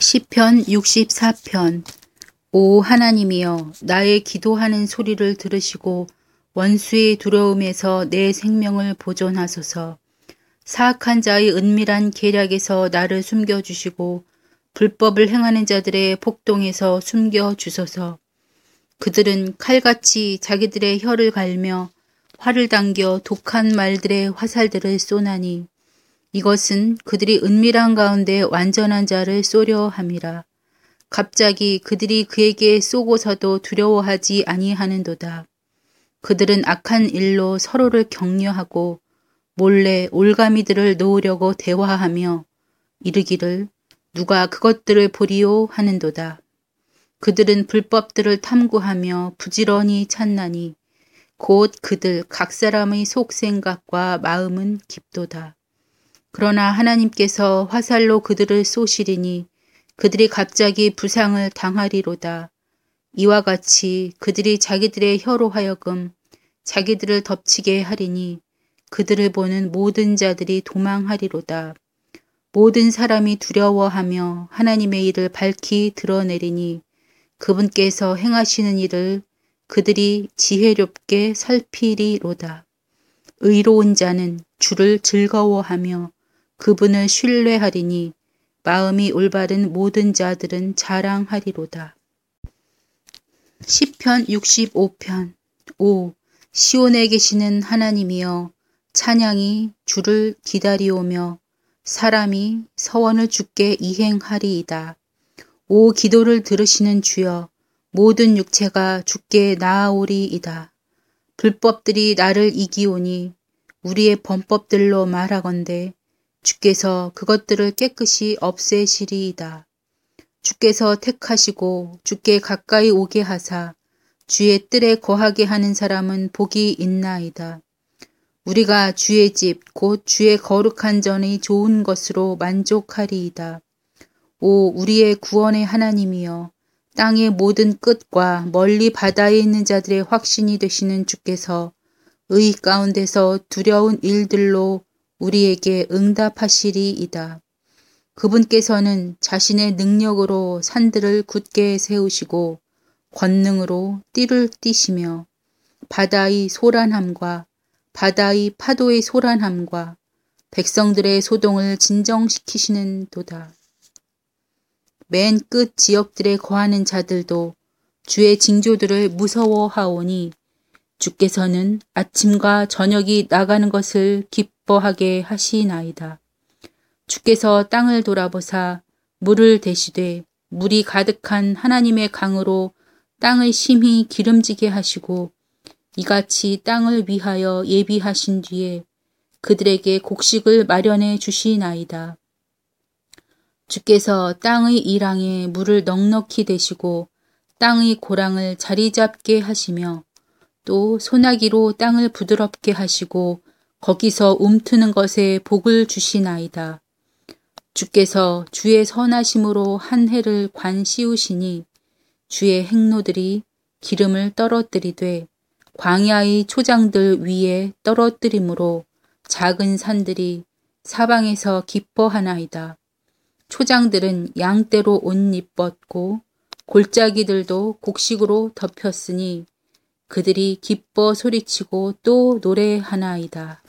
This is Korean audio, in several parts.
시편 64편. 오 하나님이여, 나의 기도하는 소리를 들으시고 원수의 두려움에서 내 생명을 보존하소서. 사악한 자의 은밀한 계략에서 나를 숨겨주시고 불법을 행하는 자들의 폭동에서 숨겨주소서. 그들은 칼같이 자기들의 혀를 갈며 활을 당겨 독한 말들의 화살들을 쏘나니 이것은 그들이 은밀한 가운데 완전한 자를 쏘려 함이라. 갑자기 그들이 그에게 쏘고서도 두려워하지 아니하는도다. 그들은 악한 일로 서로를 격려하고 몰래 올가미들을 놓으려고 대화하며 이르기를 누가 그것들을 보리요 하는도다. 그들은 불법들을 탐구하며 부지런히 찾나니 곧 그들 각 사람의 속생각과 마음은 깊도다. 그러나 하나님께서 화살로 그들을 쏘시리니 그들이 갑자기 부상을 당하리로다. 이와 같이 그들이 자기들의 혀로 하여금 자기들을 덮치게 하리니 그들을 보는 모든 자들이 도망하리로다. 모든 사람이 두려워하며 하나님의 일을 밝히 드러내리니 그분께서 행하시는 일을 그들이 지혜롭게 살피리로다. 의로운 자는 주를 즐거워하며 그분을 신뢰하리니 마음이 올바른 모든 자들은 자랑하리로다. 시편 65편. 오 시온에 계시는 하나님이여, 찬양이 주를 기다리오며 사람이 서원을 주께 이행하리이다. 오 기도를 들으시는 주여, 모든 육체가 주께 나아오리이다. 불법들이 나를 이기오니 우리의 범법들로 말하건대 주께서 그것들을 깨끗이 없애시리이다. 주께서 택하시고 주께 가까이 오게 하사 주의 뜰에 거하게 하는 사람은 복이 있나이다. 우리가 주의 집 곧 주의 거룩한 전의 좋은 것으로 만족하리이다. 오 우리의 구원의 하나님이여, 땅의 모든 끝과 멀리 바다에 있는 자들의 확신이 되시는 주께서 의 가운데서 두려운 일들로 우리에게 응답하시리이다. 그분께서는 자신의 능력으로 산들을 굳게 세우시고 권능으로 띠를 띠시며 바다의 소란함과 바다의 파도의 소란함과 백성들의 소동을 진정시키시는 도다. 맨 끝 지역들에 거하는 자들도 주의 징조들을 무서워하오니 주께서는 아침과 저녁이 나가는 것을 기뻐하게 하시나이다. 주께서 땅을 돌아보사 물을 대시되 물이 가득한 하나님의 강으로 땅을 심히 기름지게 하시고 이같이 땅을 위하여 예비하신 뒤에 그들에게 곡식을 마련해 주시나이다. 주께서 땅의 이랑에 물을 넉넉히 대시고 땅의 고랑을 자리 잡게 하시며 또 소나기로 땅을 부드럽게 하시고 거기서 움트는 것에 복을 주시나이다. 주께서 주의 선하심으로 한 해를 관 씌우시니 주의 행로들이 기름을 떨어뜨리되 광야의 초장들 위에 떨어뜨림으로 작은 산들이 사방에서 기뻐하나이다. 초장들은 양떼로 옷 입었고 골짜기들도 곡식으로 덮였으니 그들이 기뻐 소리치고 또 노래하나이다.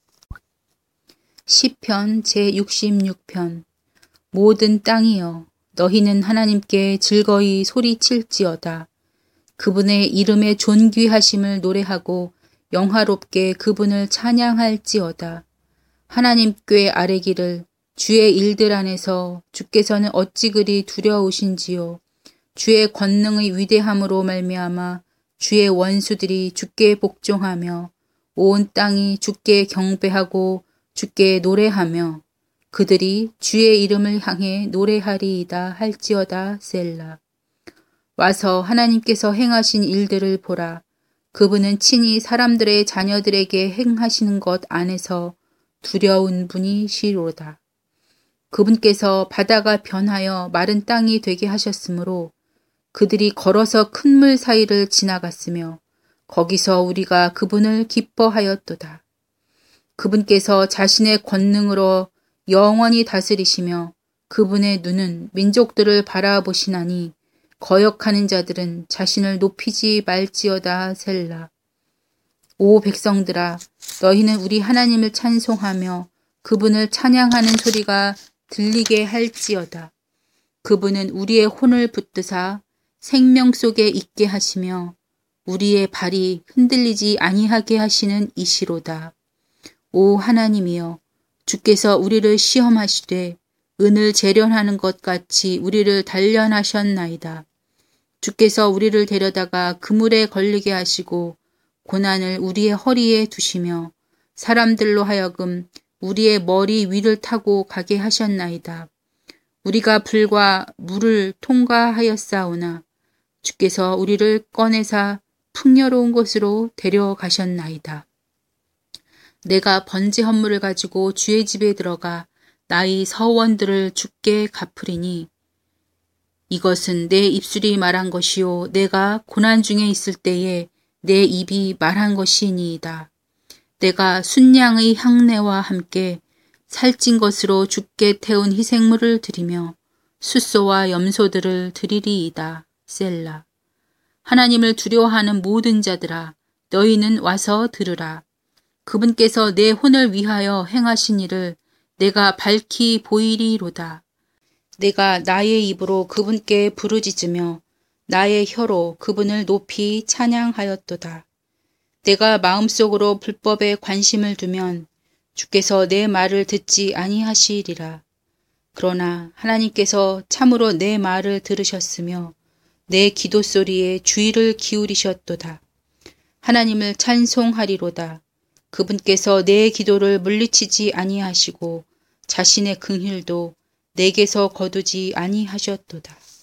시편 제66편. 모든 땅이여, 너희는 하나님께 즐거이 소리칠지어다. 그분의 이름의 존귀하심을 노래하고 영화롭게 그분을 찬양할지어다. 하나님 께 아뢰기를 주의 일들 안에서 주께서는 어찌 그리 두려우신지요. 주의 권능의 위대함으로 말미암아 주의 원수들이 주께 복종하며 온 땅이 주께 경배하고 주께 노래하며 그들이 주의 이름을 향해 노래하리이다 할지어다 셀라. 와서 하나님께서 행하신 일들을 보라. 그분은 친히 사람들의 자녀들에게 행하시는 것 안에서 두려운 분이시로다. 그분께서 바다가 변하여 마른 땅이 되게 하셨으므로 그들이 걸어서 큰 물 사이를 지나갔으며 거기서 우리가 그분을 기뻐하였도다. 그분께서 자신의 권능으로 영원히 다스리시며 그분의 눈은 민족들을 바라보시나니 거역하는 자들은 자신을 높이지 말지어다. 셀라. 오 백성들아, 너희는 우리 하나님을 찬송하며 그분을 찬양하는 소리가 들리게 할지어다. 그분은 우리의 혼을 붙드사 생명 속에 있게 하시며 우리의 발이 흔들리지 아니하게 하시는 이시로다. 오 하나님이여, 주께서 우리를 시험하시되 은을 재련하는 것 같이 우리를 단련하셨나이다. 주께서 우리를 데려다가 그물에 걸리게 하시고 고난을 우리의 허리에 두시며 사람들로 하여금 우리의 머리 위를 타고 가게 하셨나이다. 우리가 불과 물을 통과하였사오나 주께서 우리를 꺼내사 풍요로운 곳으로 데려가셨나이다. 내가 번제 헌물을 가지고 주의 집에 들어가 나의 서원들을 주께 갚으리니 이것은 내 입술이 말한 것이요 내가 고난 중에 있을 때에 내 입이 말한 것이니이다. 내가 순양의 향내와 함께 살찐 것으로 주께 태운 희생물을 드리며 숫소와 염소들을 드리리이다. 셀라. 하나님을 두려워하는 모든 자들아, 너희는 와서 들으라. 그분께서 내 혼을 위하여 행하신 일을 내가 밝히 보이리로다. 내가 나의 입으로 그분께 부르짖으며 나의 혀로 그분을 높이 찬양하였도다. 내가 마음속으로 불법에 관심을 두면 주께서 내 말을 듣지 아니하시리라. 그러나 하나님께서 참으로 내 말을 들으셨으며 내 기도 소리에 주의를 기울이셨도다. 하나님을 찬송하리로다. 그분께서 내 기도를 물리치지 아니하시고 자신의 긍휼도 내게서 거두지 아니하셨도다.